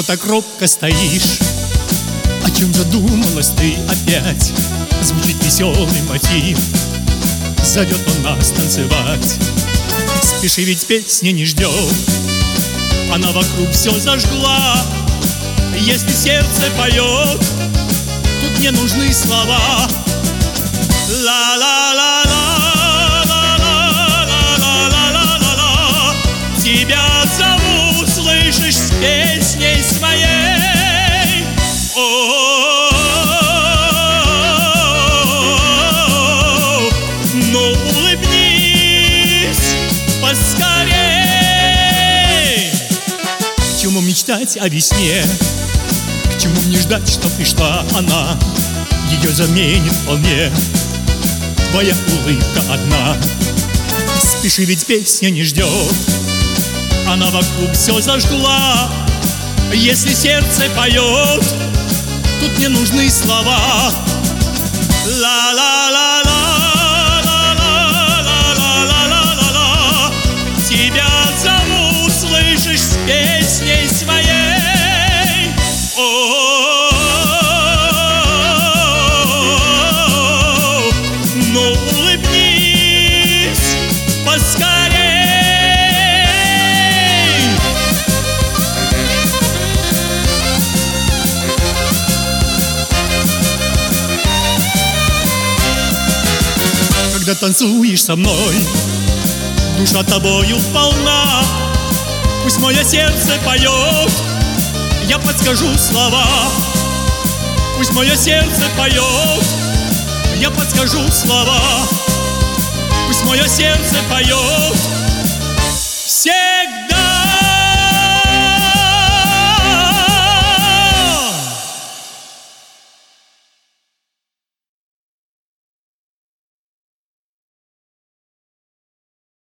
Что так робко стоишь? О чем задумалась ты опять? Звучит веселый мотив, зовет он нас танцевать. Спеши, ведь песня не ждет, она вокруг все зажгла. Если сердце поет, тут не нужны слова. Ла-ла-ла-ла-ла-ла-ла-ла-ла-ла-ла. Тебя зову, слышишь, с песней своей. О-о-о-о-о. Ну, улыбнись поскорей. К чему мечтать о весне? К чему мне ждать, что пришла она? Ее заменит вполне твоя улыбка одна. Спеши, ведь песня не ждет, она вокруг все зажгла. Если сердце поет, тут не нужны слова. Ла-ла-ла-ла-ла-ла-ла-ла-ла-ла. Тебя зову, слышишь, с песней своей. О-о-о-о-о. Ну, улыбнись поскорей. Когда танцуешь со мной, душа тобою полна. Пусть мое сердце поет, я подскажу слова. Пусть мое сердце поет, я подскажу слова. Пусть мое сердце поет,